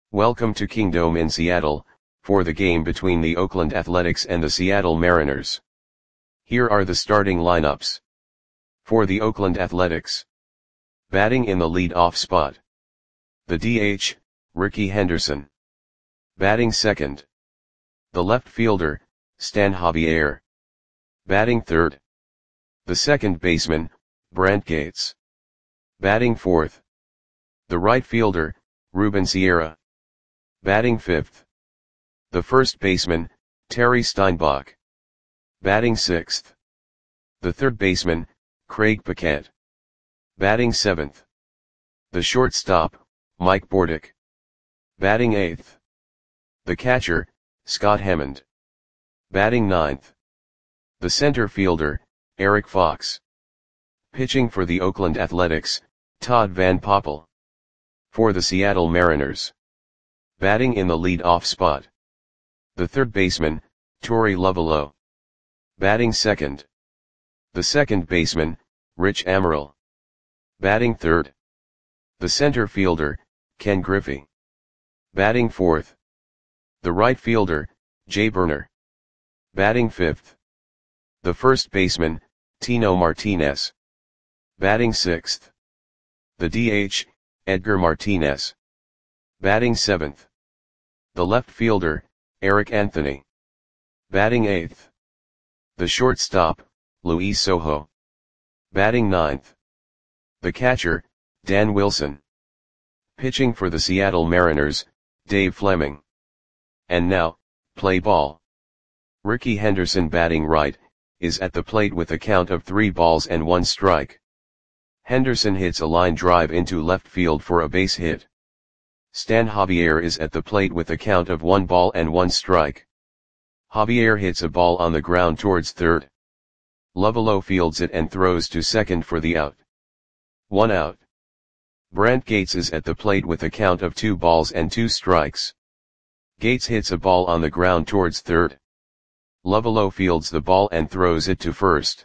Welcome to Kingdome in Seattle, for the game between the Oakland Athletics and the Seattle Mariners. Here are the starting lineups. For the Oakland Athletics. Batting in the lead-off spot. The DH, Rickey Henderson. Batting second. The left fielder, Stan Javier. Batting third. The second baseman, Brant Gates. Batting fourth. The right fielder, Ruben Sierra. Batting fifth. The first baseman, Terry Steinbach. Batting sixth. The third baseman, Craig Paquette. Batting seventh. The shortstop, Mike Bordick. Batting eighth. The catcher, Scott Hammond. Batting ninth. The center fielder, Eric Fox. Pitching for the Oakland Athletics, Todd Van Poppel. For the Seattle Mariners. Batting in the lead-off spot. The third baseman, Torey Lovullo. Batting second. The second baseman, Rich Amaral. Batting third. The center fielder, Ken Griffey. Batting fourth. The right fielder, Jay Burner. Batting fifth. The first baseman, Tino Martinez. Batting sixth. The DH, Edgar Martinez. Batting seventh. The left fielder, Eric Anthony. Batting eighth. The shortstop, Luis Sojo. Batting ninth. The catcher, Dan Wilson. Pitching for the Seattle Mariners, Dave Fleming. And now, play ball. Rickey Henderson, batting right, is at the plate with a count of 3 balls and 1 strike. Henderson hits a line drive into left field for a base hit. Stan Javier is at the plate with a count of 1 ball and 1 strike. Javier hits a ball on the ground towards third. Lovullo fields it and throws to second for the out. 1 out. Brant Gates is at the plate with a count of 2 balls and 2 strikes. Gates hits a ball on the ground towards third. Lovullo fields the ball and throws it to first.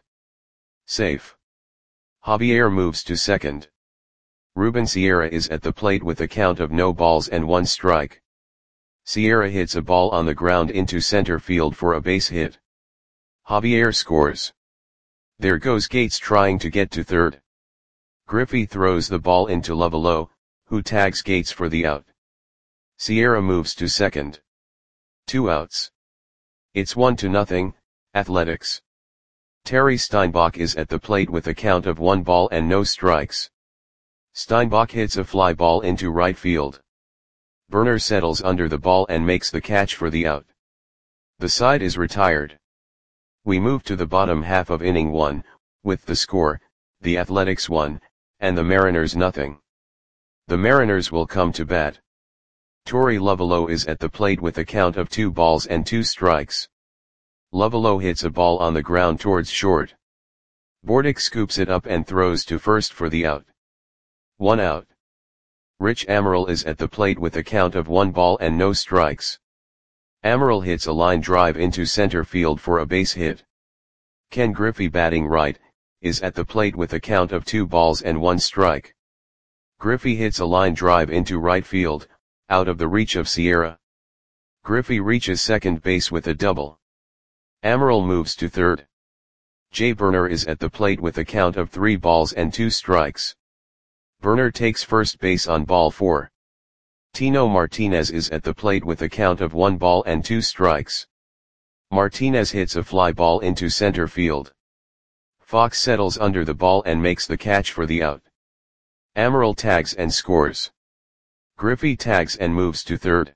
Safe. Javier moves to second. Ruben Sierra is at the plate with a count of no balls and 1 strike. Sierra hits a ball on the ground into center field for a base hit. Javier scores. There goes Gates trying to get to third. Griffey throws the ball into Lovullo, who tags Gates for the out. Sierra moves to second. 2 outs. It's 1-0, Athletics. Terry Steinbach is at the plate with a count of 1 ball and no strikes. Steinbach hits a fly ball into right field. Burner settles under the ball and makes the catch for the out. The side is retired. We move to the bottom half of inning 1, with the score, the Athletics 1, and the Mariners 0. The Mariners will come to bat. Torey Lovullo is at the plate with a count of 2 balls and 2 strikes. Lovullo hits a ball on the ground towards short. Bordick scoops it up and throws to first for the out. 1 out. Rich Amaral is at the plate with a count of 1 ball and no strikes. Amaral hits a line drive into center field for a base hit. Ken Griffey, batting right, is at the plate with a count of 2 balls and 1 strike. Griffey hits a line drive into right field, out of the reach of Sierra. Griffey reaches second base with a double. Amaral moves to third. Jay Burner is at the plate with a count of 3 balls and 2 strikes. Burner takes first base on ball 4. Tino Martinez is at the plate with a count of 1 ball and 2 strikes. Martinez hits a fly ball into center field. Fox settles under the ball and makes the catch for the out. Amaral tags and scores. Griffey tags and moves to third.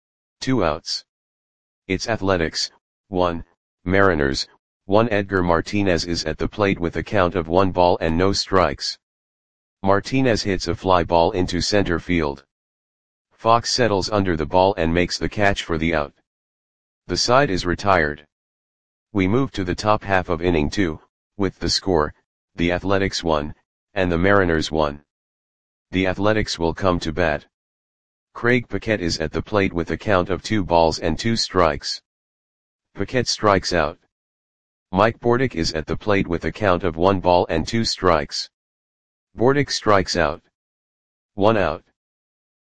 2 outs. It's Athletics 1, Mariners 1. Edgar Martinez is at the plate with a count of 1 ball and no strikes. Martinez hits a fly ball into center field. Fox settles under the ball and makes the catch for the out. The side is retired. We move to the top half of inning 2, with the score, the Athletics 1, and the Mariners 1. The Athletics will come to bat. Craig Paquette is at the plate with a count of 2 balls and 2 strikes. Paquette strikes out. Mike Bordick is at the plate with a count of 1 ball and 2 strikes. Bordick strikes out. 1 out.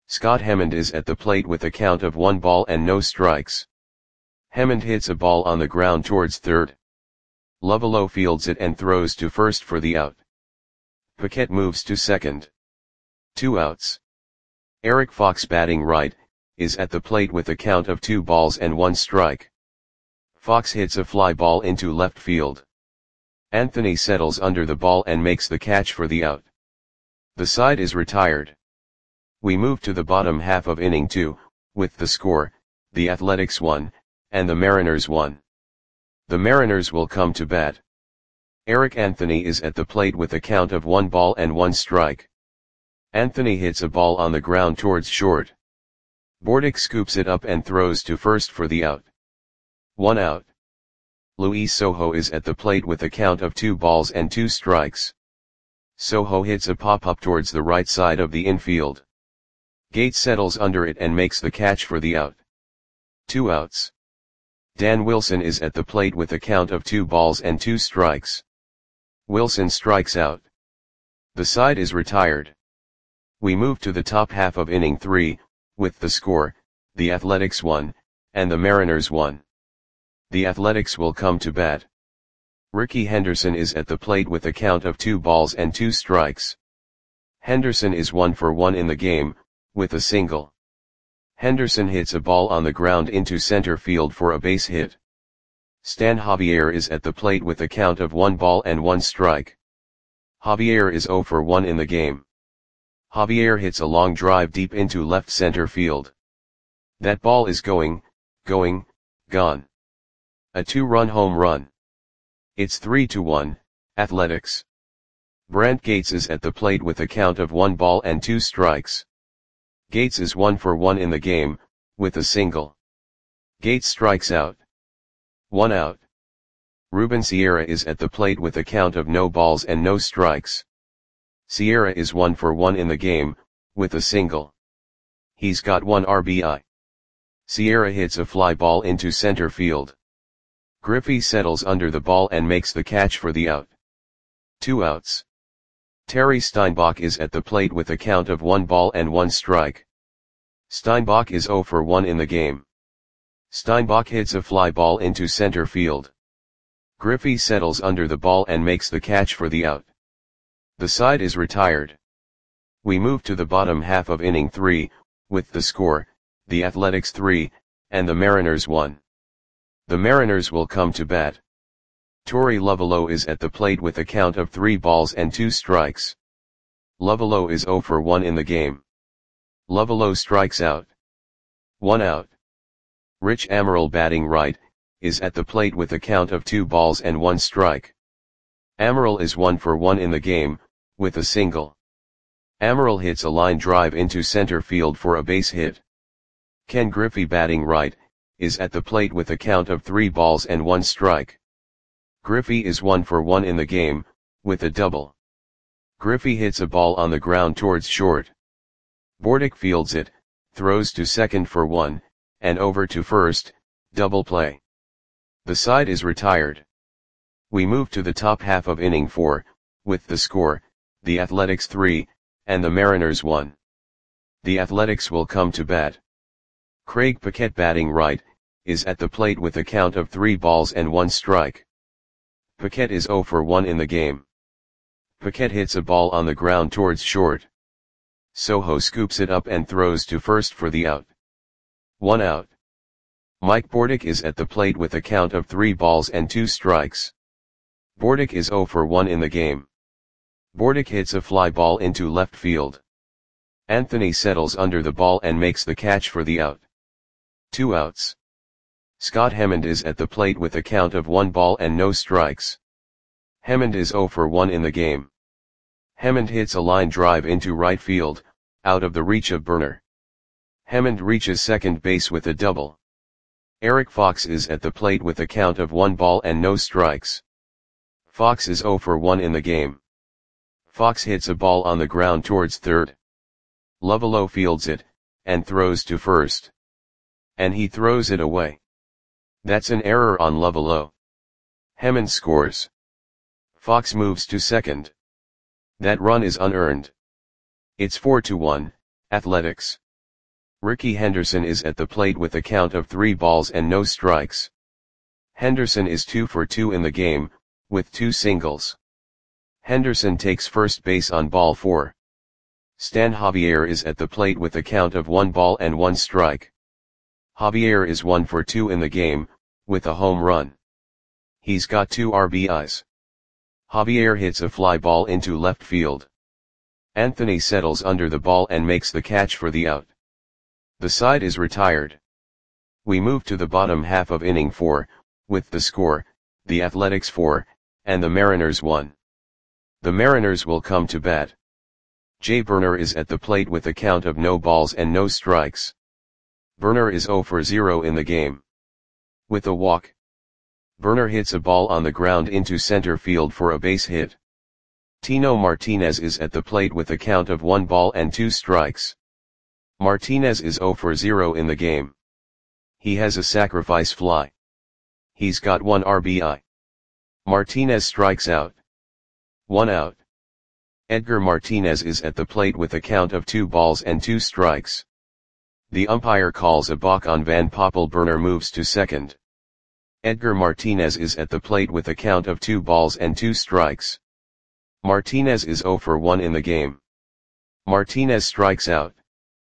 Scott Hemmond is at the plate with a count of 1 ball and no strikes. Hemmond hits a ball on the ground towards third. Lovelo fields it and throws to first for the out. Paquette moves to second. 2 outs. Eric Fox, batting right, is at the plate with a count of 2 balls and 1 strike. Fox hits a fly ball into left field. Anthony settles under the ball and makes the catch for the out. The side is retired. We move to the bottom half of inning 2, with the score, the Athletics 1, and the Mariners 1. The Mariners will come to bat. Eric Anthony is at the plate with a count of 1 ball and 1 strike. Anthony hits a ball on the ground towards short. Bordick scoops it up and throws to first for the out. 1 out. Luis Sojo is at the plate with a count of 2 balls and 2 strikes. Sojo hits a pop-up towards the right side of the infield. Gates settles under it and makes the catch for the out. 2 outs. Dan Wilson is at the plate with a count of 2 balls and 2 strikes. Wilson strikes out. The side is retired. We move to the top half of inning 3, with the score, the Athletics 1, and the Mariners 1. The Athletics will come to bat. Ricky Henderson is at the plate with a count of 2 balls and 2 strikes. Henderson is 1 for 1 in the game, with a single. Henderson hits a ball on the ground into center field for a base hit. Stan Javier is at the plate with a count of 1 ball and 1 strike. Javier is 0 for 1 in the game. Javier hits a long drive deep into left center field. That ball is gone. A 2-run home run. It's 3-1, Athletics. Brant Gates is at the plate with a count of 1 ball and 2 strikes. Gates is 1 for 1 in the game, with a single. Gates strikes out. 1 out. Ruben Sierra is at the plate with a count of no balls and no strikes. Sierra is 1 for 1 in the game, with a single. He's got 1 RBI. Sierra hits a fly ball into center field. Griffey settles under the ball and makes the catch for the out. 2 outs. Terry Steinbach is at the plate with a count of 1 ball and 1 strike. Steinbach is 0 for 1 in the game. Steinbach hits a fly ball into center field. Griffey settles under the ball and makes the catch for the out. The side is retired. We move to the bottom half of inning 3, with the score, the Athletics 3, and the Mariners 1. The Mariners will come to bat. Torey Lovelo is at the plate with a count of 3 balls and 2 strikes. Lovelo is 0 for 1 in the game. Lovelo strikes out. 1 out. Rich Amaral, batting right, is at the plate with a count of 2 balls and 1 strike. Amaral is 1 for 1 in the game, with a single. Amaral hits a line drive into center field for a base hit. Ken Griffey, batting right, is at the plate with a count of 3 balls and 1 strike. Griffey is 1 for 1 in the game, with a double. Griffey hits a ball on the ground towards short. Bordick fields it, throws to second for 1, and over to first, double play. The side is retired. We move to the top half of inning 4, with the score, the Athletics 3, and the Mariners 1. The Athletics will come to bat. Craig Paquette, batting right, is at the plate with a count of 3 balls and 1 strike. Paquette is 0 for 1 in the game. Paquette hits a ball on the ground towards short. Sojo scoops it up and throws to first for the out. 1 out. Mike Bordick is at the plate with a count of 3 balls and 2 strikes. Bordick is 0 for 1 in the game. Bordick hits a fly ball into left field. Anthony settles under the ball and makes the catch for the out. 2 outs. Scott Hemmond is at the plate with a count of 1 ball and no strikes. Hemmond is 0 for 1 in the game. Hemmond hits a line drive into right field, out of the reach of Burner. Hemmond reaches second base with a double. Eric Fox is at the plate with a count of 1 ball and no strikes. Fox is 0 for 1 in the game. Fox hits a ball on the ground towards third. Lovelo fields it, and throws to first. And he throws it away. That's an error on Lovelo. Hemmond scores. Fox moves to second. That run is unearned. It's 4-1, Athletics. Ricky Henderson is at the plate with a count of 3 balls and no strikes. Henderson is 2 for 2 in the game, with 2 singles. Henderson takes first base on ball 4. Stan Javier is at the plate with a count of 1 ball and 1 strike. Javier is 1 for 2 in the game, with a home run. He's got 2 RBIs. Javier hits a fly ball into left field. Anthony settles under the ball and makes the catch for the out. The side is retired. We move to the bottom half of inning 4, with the score, the Athletics 4, and the Mariners 1. The Mariners will come to bat. Jay Burner is at the plate with a count of no balls and no strikes. Burner is 0 for 0 in the game. With a walk, Burner hits a ball on the ground into center field for a base hit. Tino Martinez is at the plate with a count of 1 ball and 2 strikes. Martinez is 0 for 0 in the game. He has a sacrifice fly. He's got 1 RBI. Martinez strikes out. 1 out. Edgar Martinez is at the plate with a count of 2 balls and 2 strikes. The umpire calls a balk on Van Poppel. Burner moves to second. Edgar Martinez is at the plate with a count of 2 balls and 2 strikes. Martinez is 0 for 1 in the game. Martinez strikes out.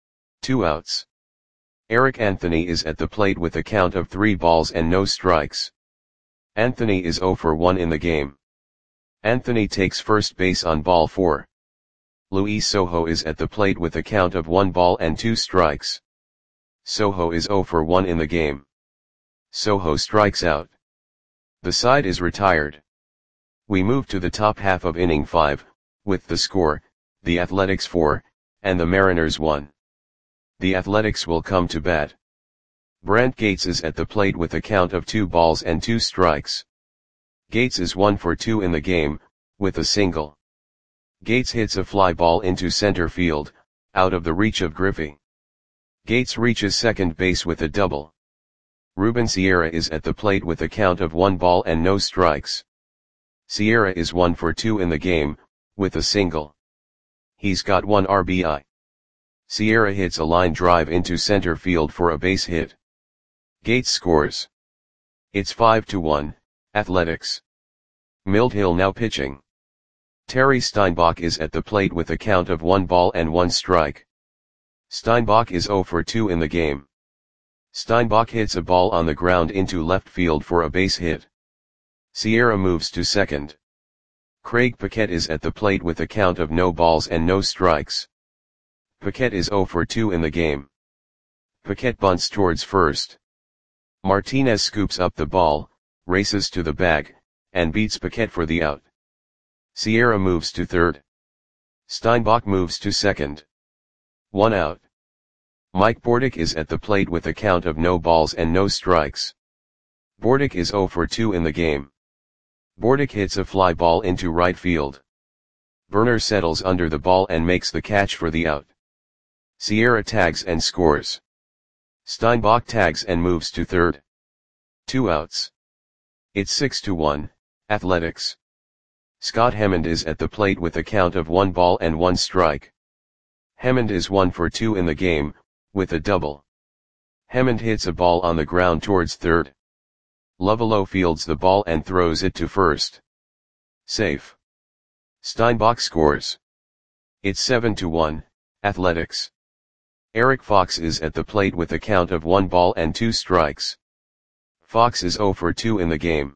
2 outs. Eric Anthony is at the plate with a count of 3 balls and no strikes. Anthony is 0 for 1 in the game. Anthony takes first base on ball 4. Luis Sojo is at the plate with a count of 1 ball and 2 strikes. Sojo is 0 for 1 in the game. Sojo strikes out. The side is retired. We move to the top half of inning 5, with the score, the Athletics 4, and the Mariners 1. The Athletics will come to bat. Brant Gates is at the plate with a count of 2 balls and 2 strikes. Gates is 1 for 2 in the game, with a single. Gates hits a fly ball into center field, out of the reach of Griffey. Gates reaches second base with a double. Ruben Sierra is at the plate with a count of 1 ball and no strikes. Sierra is 1 for 2 in the game, with a single. He's got 1 RBI. Sierra hits a line drive into center field for a base hit. Gates scores. It's 5-1, Athletics. Milt Hill now pitching. Terry Steinbach is at the plate with a count of 1 ball and 1 strike. Steinbach is 0 for 2 in the game. Steinbach hits a ball on the ground into left field for a base hit. Sierra moves to second. Craig Paquette is at the plate with a count of no balls and no strikes. Paquette is 0 for 2 in the game. Paquette bunts towards first. Martinez scoops up the ball, races to the bag, and beats Paquette for the out. Sierra moves to third. Steinbach moves to second. 1 out. Mike Bordick is at the plate with a count of no balls and no strikes. Bordick is 0 for 2 in the game. Bordick hits a fly ball into right field. Burner settles under the ball and makes the catch for the out. Sierra tags and scores. Steinbach tags and moves to third. 2 outs. It's 6-1, Athletics. Scott Hemond is at the plate with a count of 1 ball and 1 strike. Hemond is 1 for 2 in the game, with a double. Hemond hits a ball on the ground towards third. Lovelo fields the ball and throws it to first. Safe. Steinbach scores. It's 7-1, Athletics. Eric Fox is at the plate with a count of 1 ball and 2 strikes. Fox is 0 for 2 in the game.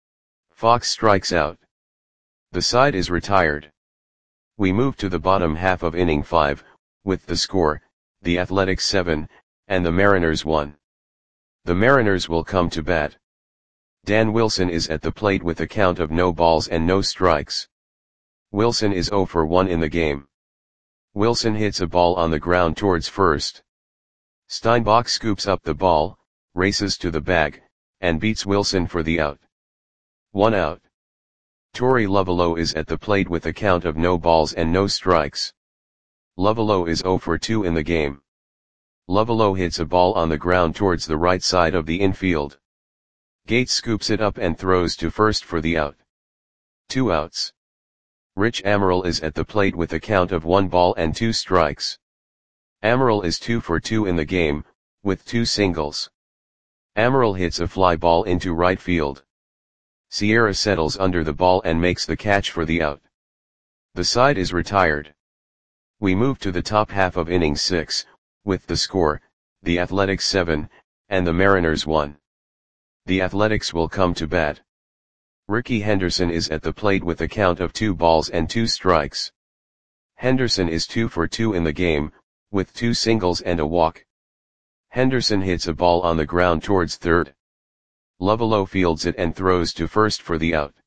Fox strikes out. The side is retired. We move to the bottom half of inning 5, with the score, the Athletics 7, and the Mariners 1. The Mariners will come to bat. Dan Wilson is at the plate with a count of no balls and no strikes. Wilson is 0 for 1 in the game. Wilson hits a ball on the ground towards first. Steinbach scoops up the ball, races to the bag, and beats Wilson for the out. 1 out. Torey Lovelo is at the plate with a count of no balls and no strikes. Lovelo is 0 for 2 in the game. Lovelo hits a ball on the ground towards the right side of the infield. Gates scoops it up and throws to first for the out. 2 outs. Rich Amaral is at the plate with a count of 1 ball and 2 strikes. Amaral is 2 for 2 in the game, with 2 singles. Amaral hits a fly ball into right field. Sierra settles under the ball and makes the catch for the out. The side is retired. We move to the top half of inning 6, with the score, the Athletics 7, and the Mariners 1. The Athletics will come to bat. Ricky Henderson is at the plate with a count of 2 balls and 2 strikes. Henderson is 2 for 2 in the game, with 2 singles and a walk. Henderson hits a ball on the ground towards third. Lovullo fields it and throws to first for the out.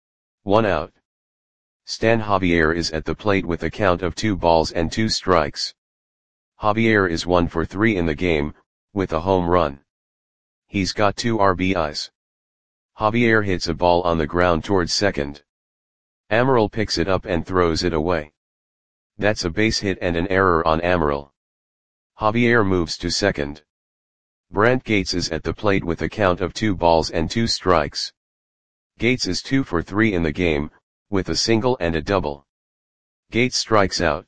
1 out. Stan Javier is at the plate with a count of 2 balls and 2 strikes. Javier is 1 for 3 in the game, with a home run. He's got 2 RBIs. Javier hits a ball on the ground towards second. Amaral picks it up and throws it away. That's a base hit and an error on Amaral. Javier moves to second. Brant Gates is at the plate with a count of 2 balls and 2 strikes. Gates is 2 for 3 in the game, with a single and a double. Gates strikes out.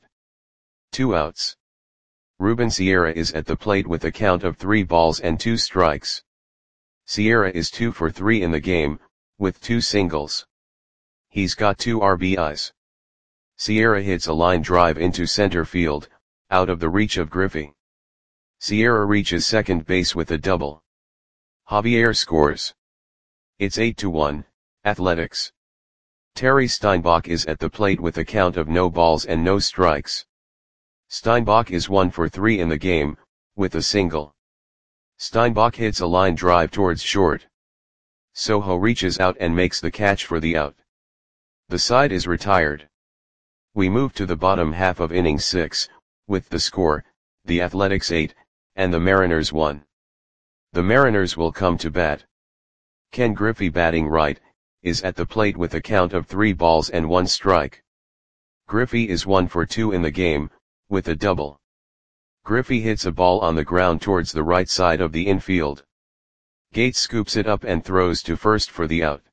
2 outs. Ruben Sierra is at the plate with a count of 3 balls and 2 strikes. Sierra is 2 for 3 in the game, with 2 singles. He's got 2 RBIs. Sierra hits a line drive into center field, out of the reach of Griffey. Sierra reaches second base with a double. Javier scores. It's 8-1, Athletics. Terry Steinbach is at the plate with a count of no balls and no strikes. Steinbach is 1 for 3 in the game, with a single. Steinbach hits a line drive towards short. Soho reaches out and makes the catch for the out. The side is retired. We move to the bottom half of inning 6, with the score, the Athletics 8, and the Mariners 1. The Mariners will come to bat. Ken Griffey, batting right, is at the plate with a count of 3 balls and 1 strike. Griffey is 1 for 2 in the game, with a double. Griffey hits a ball on the ground towards the right side of the infield. Gates scoops it up and throws to first for the out.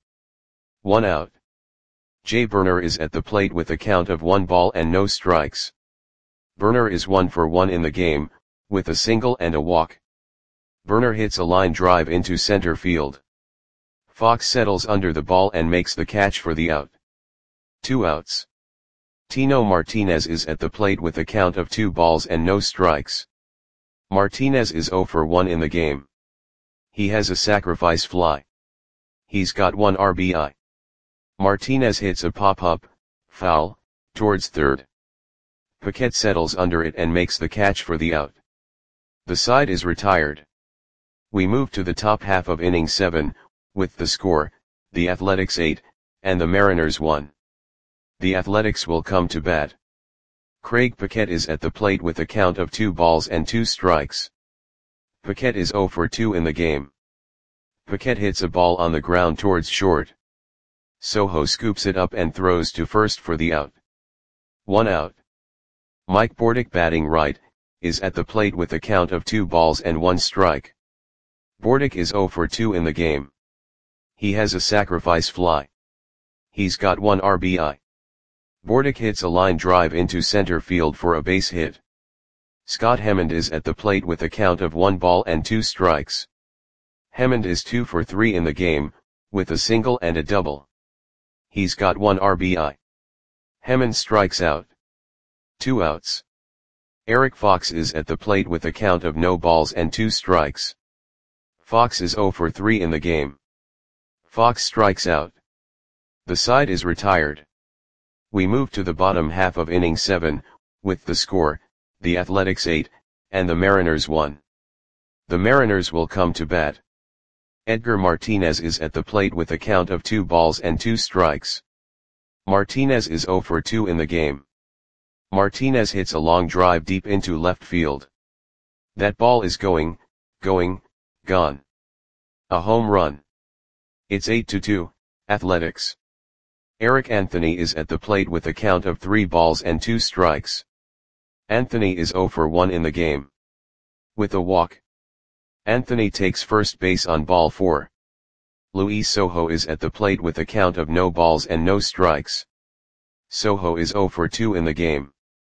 1 out. Jay Burner is at the plate with a count of 1 ball and no strikes. Burner is 1 for 1 in the game, with a single and a walk. Burner hits a line drive into center field. Fox settles under the ball and makes the catch for the out. 2 outs. Tino Martinez is at the plate with a count of 2 balls and no strikes. Martinez is 0 for 1 in the game. He has a sacrifice fly. He's got 1 RBI. Martinez hits a pop-up, foul, towards third. Paquette settles under it and makes the catch for the out. The side is retired. We move to the top half of inning 7, with the score, the Athletics 8, and the Mariners 1. The Athletics will come to bat. Craig Paquette is at the plate with a count of 2 balls and 2 strikes. Paquette is 0 for 2 in the game. Paquette hits a ball on the ground towards short. Soho scoops it up and throws to first for the out. 1 out. Mike Bordick, batting right, is at the plate with a count of 2 balls and 1 strike. Bordick is 0 for 2 in the game. He has a sacrifice fly. He's got 1 RBI. Bordick hits a line drive into center field for a base hit. Scott Hemond is at the plate with a count of 1 ball and 2 strikes. Hemond is 2 for 3 in the game, with a single and a double. He's got 1 RBI. Hemond strikes out. 2 outs. Eric Fox is at the plate with a count of no balls and 2 strikes. Fox is 0 for 3 in the game. Fox strikes out. The side is retired. We move to the bottom half of inning 7, with the score, the Athletics 8, and the Mariners 1. The Mariners will come to bat. Edgar Martinez is at the plate with a count of 2 balls and 2 strikes. Martinez is 0 for 2 in the game. Martinez hits a long drive deep into left field. That ball is gone. A home run. It's 8-2, Athletics. Eric Anthony is at the plate with a count of 3 balls and 2 strikes. Anthony is 0 for 1 in the game. With a walk. Anthony takes first base on ball 4. Luis Soho is at the plate with a count of no balls and no strikes. Soho is 0 for 2 in the game.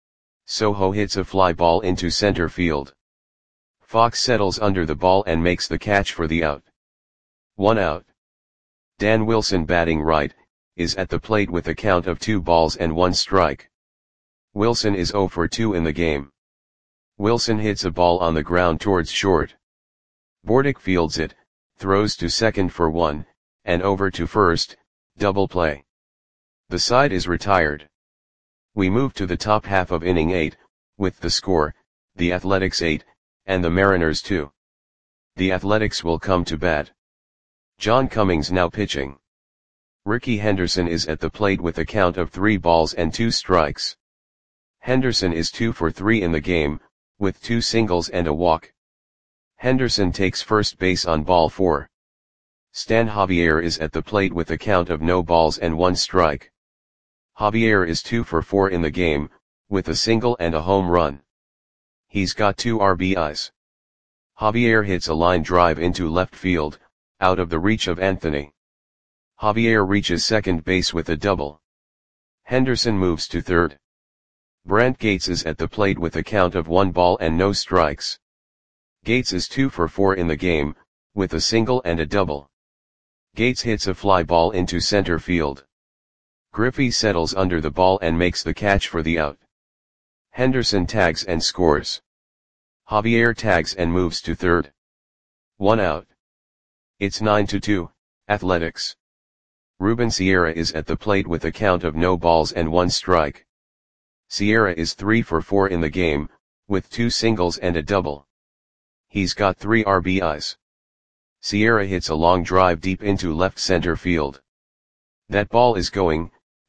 Soho hits a fly ball into center field. Fox settles under the ball and makes the catch for the out. 1 out. Dan Wilson batting right, is at the plate with a count of 2 balls and 1 strike. Wilson is 0 for 2 in the game. Wilson hits a ball on the ground towards short. Bordick fields it, throws to second for 1, and over to first, double play. The side is retired. We move to the top half of inning 8, with the score, the Athletics 8, and the Mariners 2. The Athletics will come to bat. John Cummings now pitching. Rickey Henderson is at the plate with a count of 3 balls and 2 strikes. Henderson is 2 for 3 in the game, with 2 singles and a walk. Henderson takes first base on ball 4. Stan Javier is at the plate with a count of no balls and 1 strike. Javier is 2 for 4 in the game, with a single and a home run. He's got 2 RBIs. Javier hits a line drive into left field, out of the reach of Anthony. Javier reaches second base with a double. Henderson moves to third. Brant Gates is at the plate with a count of 1 ball and no strikes. Gates is 2 for 4 in the game, with a single and a double. Gates hits a fly ball into center field. Griffey settles under the ball and makes the catch for the out. Henderson tags and scores. Javier tags and moves to third. 1 out. It's 9-2, Athletics. Ruben Sierra is at the plate with a count of no balls and 1 strike. Sierra is 3 for 4 in the game, with 2 singles and a double. He's got 3 RBIs. Sierra hits a long drive deep into left center field. That ball is gone.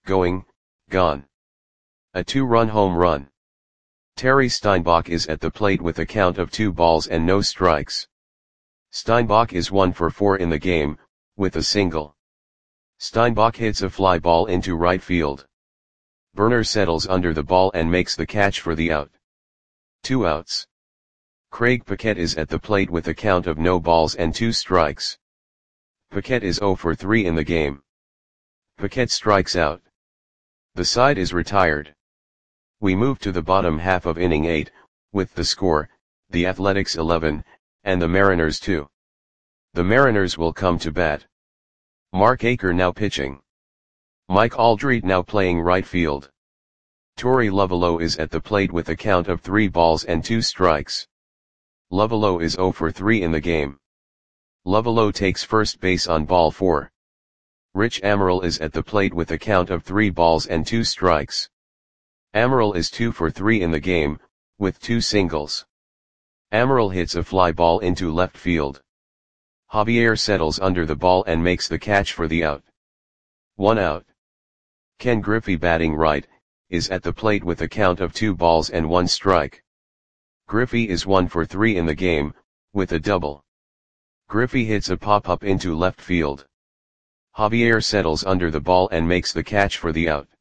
A 2-run home run. Terry Steinbach is at the plate with a count of 2 balls and no strikes. Steinbach is 1 for 4 in the game, with a single. Steinbach hits a fly ball into right field. Burner settles under the ball and makes the catch for the out. 2 outs. Craig Paquette is at the plate with a count of no balls and 2 strikes. Paquette is 0 for 3 in the game. Paquette strikes out. The side is retired. We move to the bottom half of inning 8, with the score, the Athletics 11, and the Mariners 2. The Mariners will come to bat. Mark Acre now pitching. Mike Aldrete now playing right field. Torey Lovullo is at the plate with a count of 3 balls and 2 strikes. Lovullo is 0 for 3 in the game. Lovullo takes first base on ball 4. Rich Amaral is at the plate with a count of 3 balls and 2 strikes. Amaral is 2 for 3 in the game, with 2 singles. Amaral hits a fly ball into left field. Javier settles under the ball and makes the catch for the out. 1 out. Ken Griffey batting right, is at the plate with a count of 2 balls and 1 strike. Griffey is 1 for 3 in the game, with a double. Griffey hits a pop-up into left field. Javier settles under the ball and makes the catch for the out.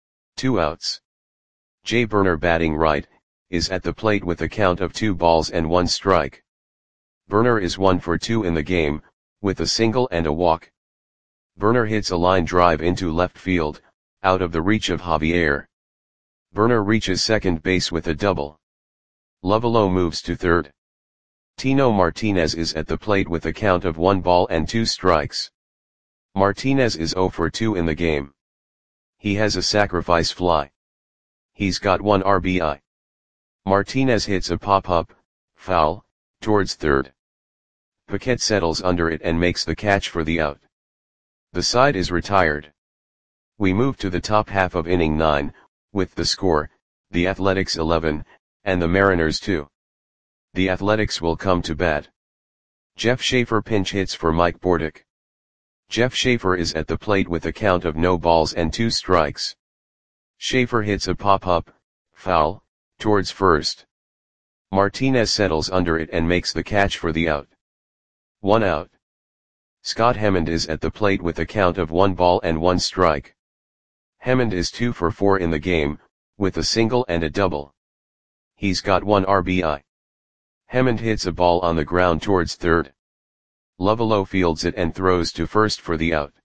2 outs. Jay Burner batting right, is at the plate with a count of 2 balls and 1 strike. Burner is 1 for 2 in the game, with a single and a walk. Burner hits a line drive into left field, out of the reach of Javier. Burner reaches second base with a double. Lovullo moves to third. Tino Martinez is at the plate with a count of 1 ball and 2 strikes. Martinez is 0 for 2 in the game. He has a sacrifice fly. He's got 1 RBI. Martinez hits a pop-up, foul, towards third. Paquette settles under it and makes the catch for the out. The side is retired. We move to the top half of inning 9, with the score, the Athletics 11, and the Mariners 2. The Athletics will come to bat. Jeff Schaefer pinch hits for Mike Bordick. Jeff Schaefer is at the plate with a count of no balls and 2 strikes. Schaefer hits a pop-up, foul, towards first. Martinez settles under it and makes the catch for the out. 1 out. Scott Hemond is at the plate with a count of 1 ball and 1 strike. Hemond is 2 for 4 in the game, with a single and a double. He's got 1 RBI. Hemond hits a ball on the ground towards third. Lovullo fields it and throws to first for the out.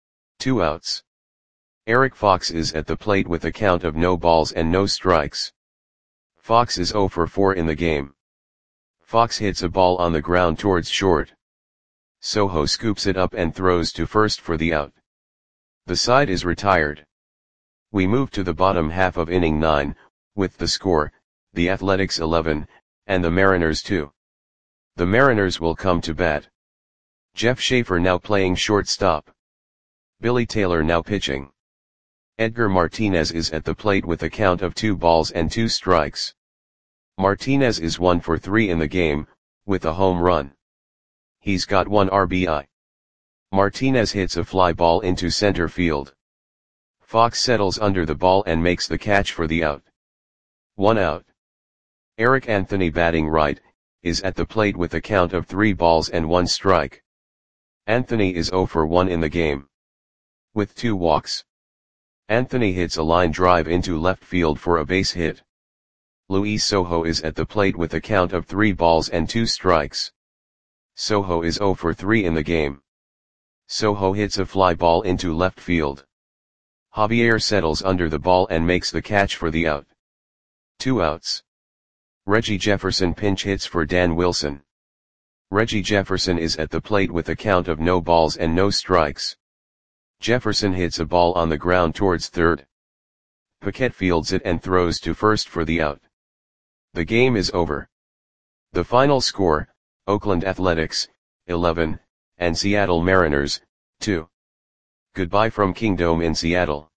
2 outs. Eric Fox is at the plate with a count of no balls and no strikes. Fox is 0 for 4 in the game. Fox hits a ball on the ground towards short. Soho scoops it up and throws to first for the out. The side is retired. We move to the bottom half of inning 9, with the score, the Athletics 11, and the Mariners 2. The Mariners will come to bat. Jeff Schaefer now playing shortstop. Billy Taylor now pitching. Edgar Martinez is at the plate with a count of 2 balls and 2 strikes. Martinez is 1 for 3 in the game, with a home run. He's got 1 RBI. Martinez hits a fly ball into center field. Fox settles under the ball and makes the catch for the out. 1 out. Eric Anthony batting right, is at the plate with a count of 3 balls and 1 strike. Anthony is 0 for 1 in the game. With 2 walks. Anthony hits a line drive into left field for a base hit. Luis Sojo is at the plate with a count of 3 balls and 2 strikes. Sojo is 0 for 3 in the game. Sojo hits a fly ball into left field. Javier settles under the ball and makes the catch for the out. 2 outs. Reggie Jefferson pinch hits for Dan Wilson. Reggie Jefferson is at the plate with a count of no balls and no strikes. Jefferson hits a ball on the ground towards third. Paquette fields it and throws to first for the out. The game is over. The final score, Oakland Athletics, 11, and Seattle Mariners, 2. Goodbye from Kingdome in Seattle.